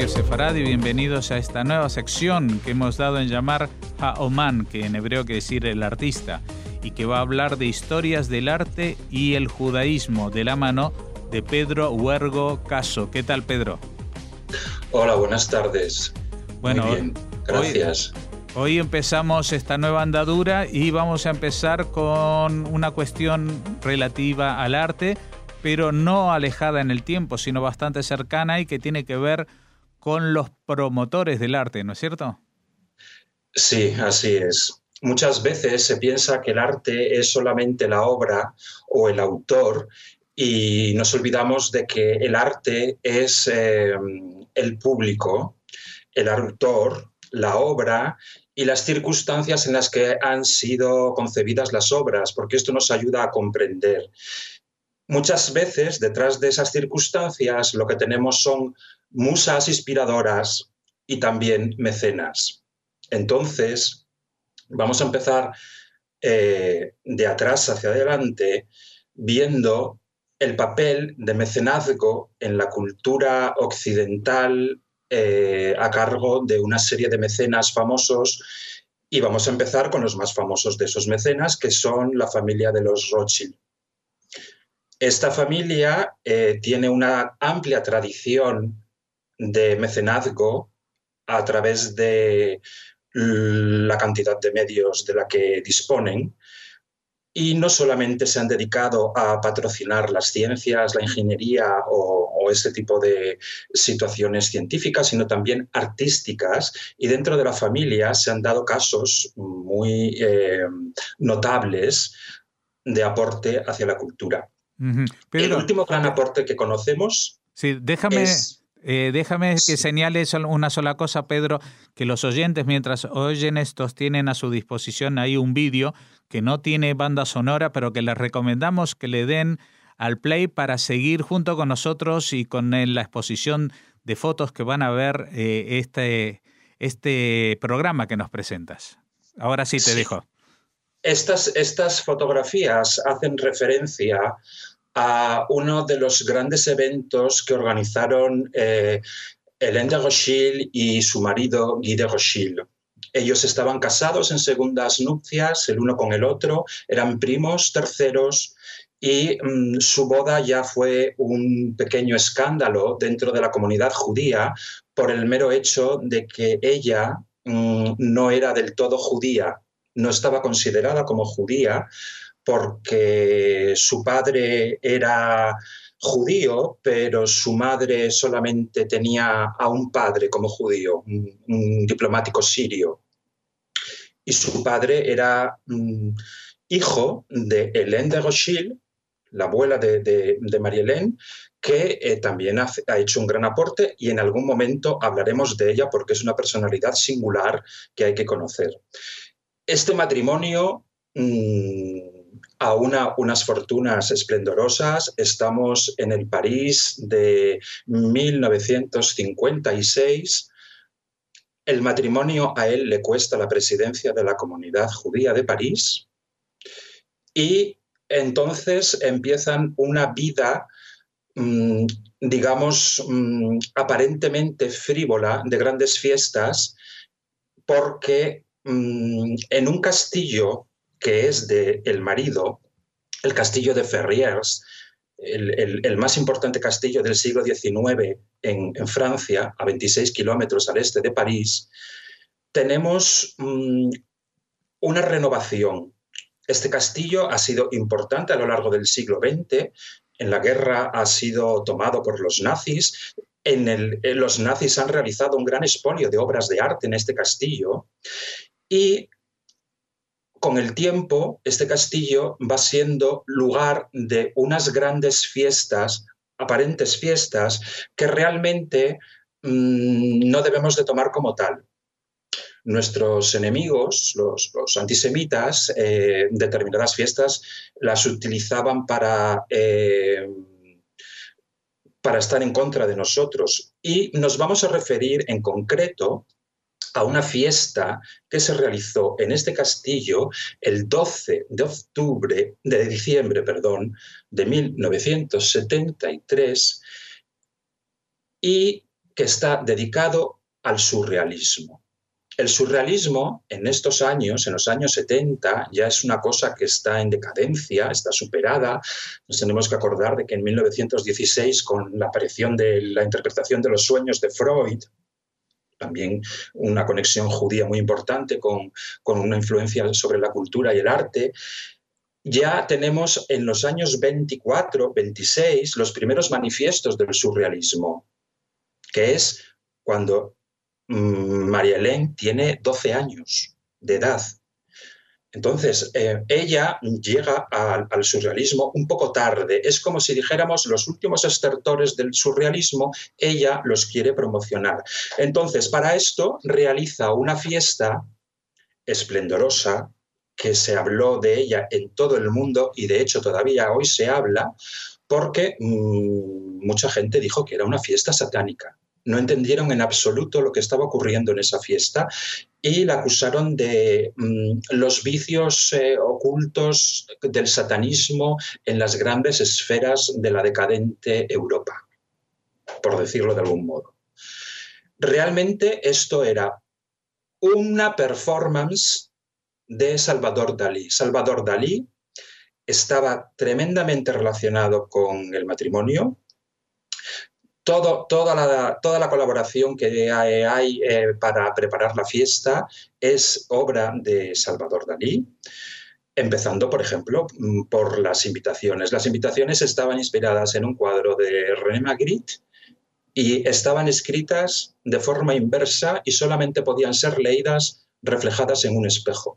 Radio Sefaradi, bienvenidos a esta nueva sección que hemos dado en llamar Ha'oman, que en hebreo quiere decir el artista, y que va a hablar de historias del arte y el judaísmo de la mano de Pedro Huergo Caso. ¿Qué tal, Pedro? Hola, buenas tardes. Bueno, muy bien, gracias. Hoy empezamos esta nueva andadura y vamos a empezar con una cuestión relativa al arte, pero no alejada en el tiempo, sino bastante cercana y que tiene que ver con los promotores del arte, ¿no es cierto? Sí, así es. Muchas veces se piensa que el arte es solamente la obra o el autor y nos olvidamos de que el arte es el público, el autor, la obra y las circunstancias en las que han sido concebidas las obras, porque esto nos ayuda a comprender. Muchas veces, detrás de esas circunstancias, lo que tenemos son musas inspiradoras y también mecenas. Entonces, vamos a empezar de atrás hacia adelante, viendo el papel de mecenazgo en la cultura occidental a cargo de una serie de mecenas famosos, y vamos a empezar con los más famosos de esos mecenas, que son la familia de los Rothschild. Esta familia tiene una amplia tradición de mecenazgo a través de la cantidad de medios de la que disponen, y no solamente se han dedicado a patrocinar las ciencias, la ingeniería o ese tipo de situaciones científicas, sino también artísticas, y dentro de la familia se han dado casos muy notables de aporte hacia la cultura. Pedro, el último gran aporte que conocemos déjame que señale una sola cosa, Pedro, que los oyentes, mientras oyen estos, tienen a su disposición ahí un vídeo que no tiene banda sonora, pero que les recomendamos que le den al play para seguir junto con nosotros y con la exposición de fotos que van a ver este programa que nos presentas. Ahora sí te dejo. Estas fotografías hacen referencia a uno de los grandes eventos que organizaron Hélène de Rothschild y su marido Guy de Rothschild. Ellos estaban casados en segundas nupcias, el uno con el otro, eran primos terceros, y su boda ya fue un pequeño escándalo dentro de la comunidad judía por el mero hecho de que ella no era del todo judía, no estaba considerada como judía, porque su padre era judío, pero su madre solamente tenía a un padre como judío, un diplomático sirio. Y su padre era hijo de Hélène de Rothschild, la abuela de Marie-Hélène, que también ha hecho un gran aporte, y en algún momento hablaremos de ella porque es una personalidad singular que hay que conocer. Este matrimonio a unas fortunas esplendorosas. Estamos en el París de 1956. El matrimonio a él le cuesta la presidencia de la Comunidad Judía de París, y entonces empiezan una vida, digamos, aparentemente frívola, de grandes fiestas, porque en un castillo que es del marido, el castillo de Ferrières, el más importante castillo del siglo XIX en Francia, a 26 kilómetros al este de París, tenemos una renovación. Este castillo ha sido importante a lo largo del siglo XX. En la guerra ha sido tomado por los nazis. Los nazis han realizado un gran expolio de obras de arte en este castillo, y con el tiempo, este castillo va siendo lugar de unas grandes fiestas, aparentes fiestas, que realmente no debemos de tomar como tal. Nuestros enemigos, los antisemitas, determinadas fiestas las utilizaban para estar en contra de nosotros. Y nos vamos a referir en concreto a una fiesta que se realizó en este castillo el 12 de diciembre de 1973, y que está dedicado al surrealismo. El surrealismo en estos años, en los años 70, ya es una cosa que está en decadencia, está superada. Nos tenemos que acordar de que en 1916, con la aparición de la interpretación de los sueños de Freud, también una conexión judía muy importante con una influencia sobre la cultura y el arte, ya tenemos en los años 24, 26 los primeros manifiestos del surrealismo, que es cuando Marie-Hélène tiene 12 años de edad. Entonces, ella llega al surrealismo un poco tarde. Es como si dijéramos los últimos estertores del surrealismo, ella los quiere promocionar. Entonces, para esto realiza una fiesta esplendorosa que se habló de ella en todo el mundo y de hecho todavía hoy se habla porque mucha gente dijo que era una fiesta satánica. No entendieron en absoluto lo que estaba ocurriendo en esa fiesta y la acusaron de los vicios ocultos del satanismo en las grandes esferas de la decadente Europa, por decirlo de algún modo. Realmente esto era una performance de Salvador Dalí. Salvador Dalí estaba tremendamente relacionado con el matrimonio. Toda la colaboración que hay para preparar la fiesta es obra de Salvador Dalí, empezando, por ejemplo, por las invitaciones. Las invitaciones estaban inspiradas en un cuadro de René Magritte y estaban escritas de forma inversa y solamente podían ser leídas reflejadas en un espejo.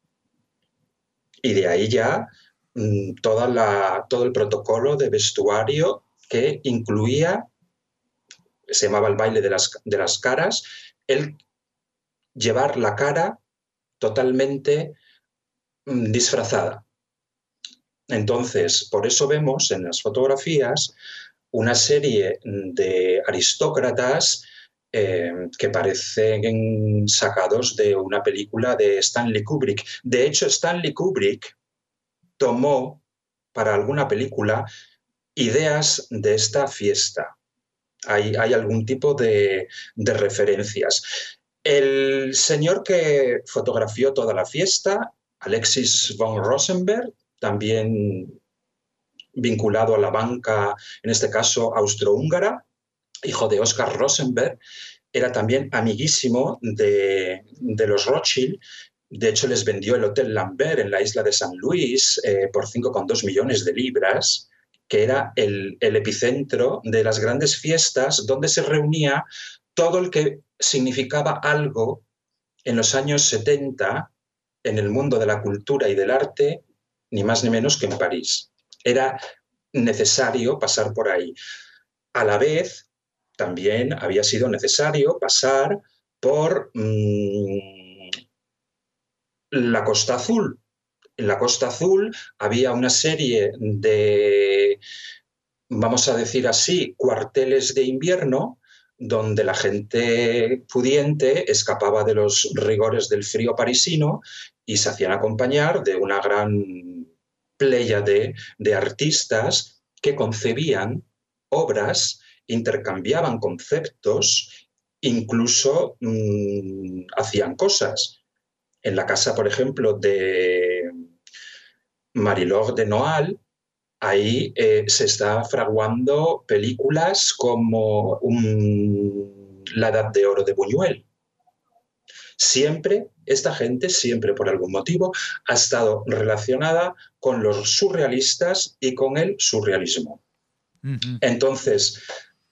Y de ahí ya todo el protocolo de vestuario que incluía, se llamaba el baile de las caras, el llevar la cara totalmente disfrazada. Entonces, por eso vemos en las fotografías una serie de aristócratas que parecen sacados de una película de Stanley Kubrick. De hecho, Stanley Kubrick tomó para alguna película ideas de esta fiesta. Hay algún tipo de referencias. El señor que fotografió toda la fiesta, Alexis von Rosenberg, también vinculado a la banca, en este caso austrohúngara, hijo de Oscar Rosenberg, era también amiguísimo de los Rothschild. De hecho, les vendió el Hotel Lambert en la isla de San Luis por 5,2 millones de libras, que era el epicentro de las grandes fiestas donde se reunía todo el que significaba algo en los años 70 en el mundo de la cultura y del arte, ni más ni menos que en París. Era necesario pasar por ahí. A la vez, también había sido necesario pasar por la Costa Azul. En la Costa Azul había una serie de, vamos a decir así, cuarteles de invierno donde la gente pudiente escapaba de los rigores del frío parisino y se hacían acompañar de una gran pléyade de artistas que concebían obras, intercambiaban conceptos, incluso hacían cosas. En la casa, por ejemplo, de Marie-Laure de Noailles, ahí se está fraguando películas como La Edad de Oro de Buñuel. Esta gente siempre por algún motivo ha estado relacionada con los surrealistas y con el surrealismo. Uh-huh. Entonces,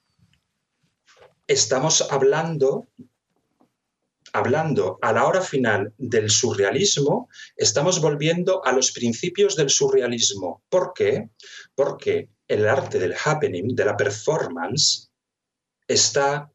estamos hablando a la hora final del surrealismo, estamos volviendo a los principios del surrealismo. ¿Por qué? Porque el arte del happening, de la performance, está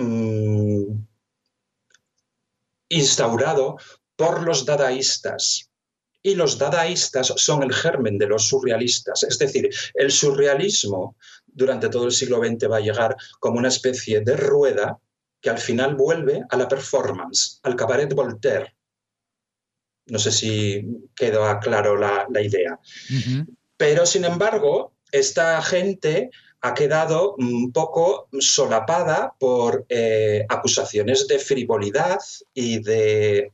instaurado por los dadaístas. Y los dadaístas son el germen de los surrealistas. Es decir, el surrealismo durante todo el siglo XX va a llegar como una especie de rueda que al final vuelve a la performance, al cabaret Voltaire. No sé si quedó claro la idea. Uh-huh. Pero, sin embargo, esta gente ha quedado un poco solapada por acusaciones de frivolidad y de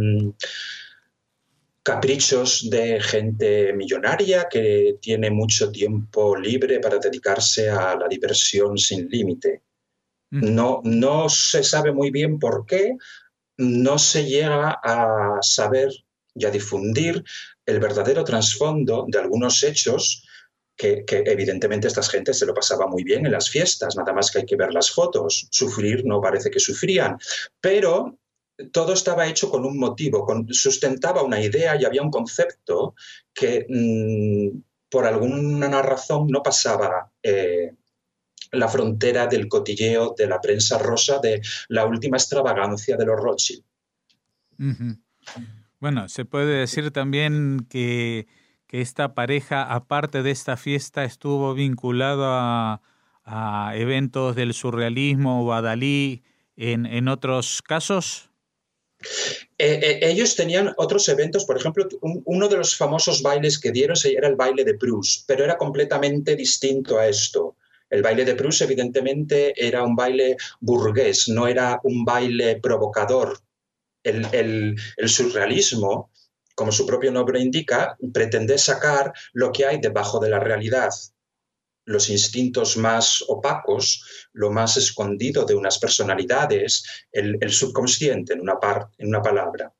caprichos de gente millonaria que tiene mucho tiempo libre para dedicarse a la diversión sin límite. No se sabe muy bien por qué, no se llega a saber y a difundir el verdadero trasfondo de algunos hechos que evidentemente esta gente se lo pasaba muy bien en las fiestas, nada más que hay que ver las fotos. Sufrir no parece que sufrían, pero todo estaba hecho con un motivo, sustentaba una idea y había un concepto que por alguna razón no pasaba la frontera del cotilleo de la prensa rosa, de la última extravagancia de los Rothschild. Bueno, se puede decir también que esta pareja, aparte de esta fiesta, estuvo vinculado a eventos del surrealismo o a Dalí en otros casos. Ellos tenían otros eventos, por ejemplo, uno de los famosos bailes que dieron era el baile de Proust, pero era completamente distinto a esto. El baile de Proust, evidentemente, era un baile burgués, no era un baile provocador. El surrealismo, como su propio nombre indica, pretende sacar lo que hay debajo de la realidad, los instintos más opacos, lo más escondido de unas personalidades, el subconsciente, en una palabra.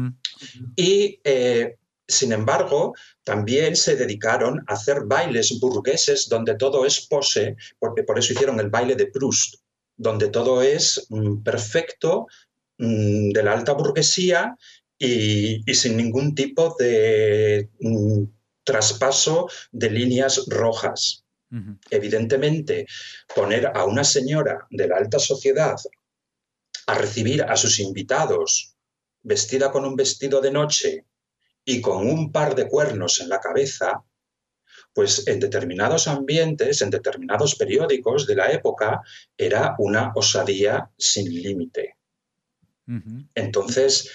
Y, sin embargo, también se dedicaron a hacer bailes burgueses donde todo es pose, porque por eso hicieron el baile de Proust, donde todo es perfecto, de la alta burguesía y sin ningún tipo de traspaso de líneas rojas. Evidentemente, poner a una señora de la alta sociedad a recibir a sus invitados vestida con un vestido de noche y con un par de cuernos en la cabeza, pues en determinados ambientes, en determinados periódicos de la época, era una osadía sin límite. Entonces,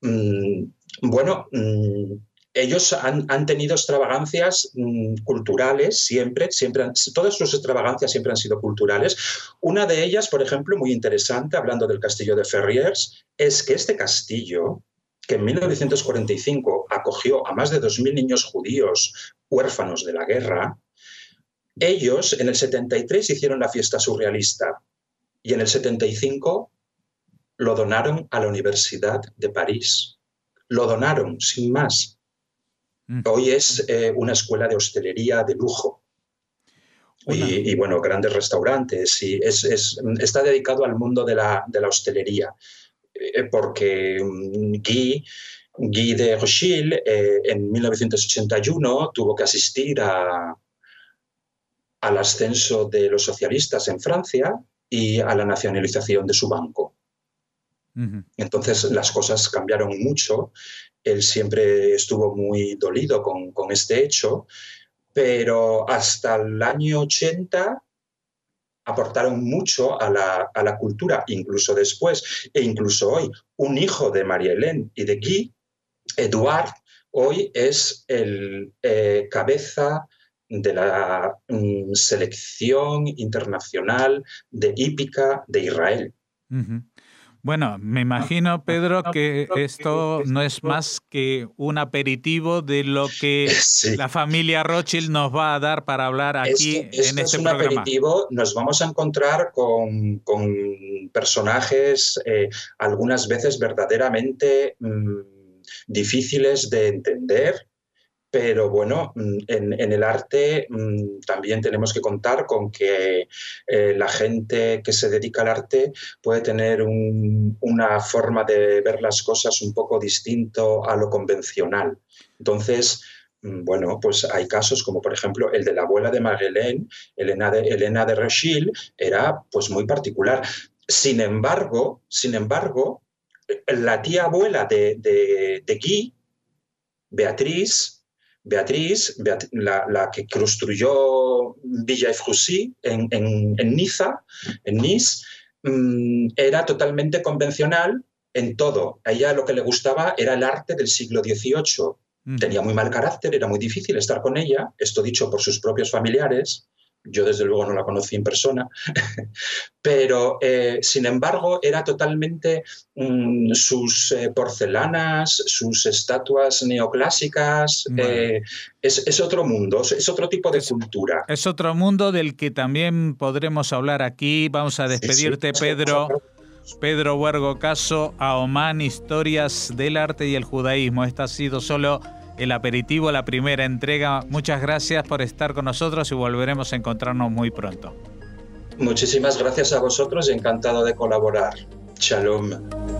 bueno, ellos han tenido extravagancias culturales siempre, todas sus extravagancias siempre han sido culturales. Una de ellas, por ejemplo, muy interesante, hablando del castillo de Ferrières, es que este castillo, que en 1945 acogió a más de 2.000 niños judíos huérfanos de la guerra, ellos en el 73 hicieron la fiesta surrealista y en el 75 lo donaron a la Universidad de París. Lo donaron, sin más. Hoy es una escuela de hostelería de lujo. Y bueno, grandes restaurantes. Y está dedicado al mundo de la hostelería. Porque Guy de Rothschild en 1981 tuvo que asistir al ascenso de los socialistas en Francia y a la nacionalización de su banco. Entonces las cosas cambiaron mucho. Él siempre estuvo muy dolido con este hecho, pero hasta el año 80 aportaron mucho a la cultura, incluso después, e incluso hoy. Un hijo de Marie-Hélène y de Guy, Edouard, hoy es el cabeza de la selección internacional de hípica de Israel. Bueno, me imagino, Pedro, que esto no es más que un aperitivo de lo que la familia Rothschild nos va a dar para hablar aquí en este programa. Es un aperitivo, nos vamos a encontrar con personajes algunas veces verdaderamente difíciles de entender. Pero bueno, en el arte también tenemos que contar con que la gente que se dedica al arte puede tener una forma de ver las cosas un poco distinto a lo convencional. Entonces, bueno, pues hay casos como por ejemplo el de la abuela de Marie-Hélène, Elena de Rothschild, era pues muy particular. Sin embargo, la tía abuela de Guy, Beatriz, la que construyó Villefranche en Niza, en Nice, era totalmente convencional en todo. A ella lo que le gustaba era el arte del siglo XVIII. Tenía muy mal carácter, era muy difícil estar con ella, esto dicho por sus propios familiares, Yo desde luego no la conocí en persona, pero sin embargo era totalmente sus porcelanas, sus estatuas neoclásicas, bueno. Es otro mundo, es otro tipo de cultura. Es otro mundo del que también podremos hablar aquí. Vamos a despedirte, sí. Pedro Huergo Caso, a Omán, historias del arte y el judaísmo. Esta ha sido solo el aperitivo, la primera entrega. Muchas gracias por estar con nosotros y volveremos a encontrarnos muy pronto. Muchísimas gracias a vosotros y encantado de colaborar. Shalom.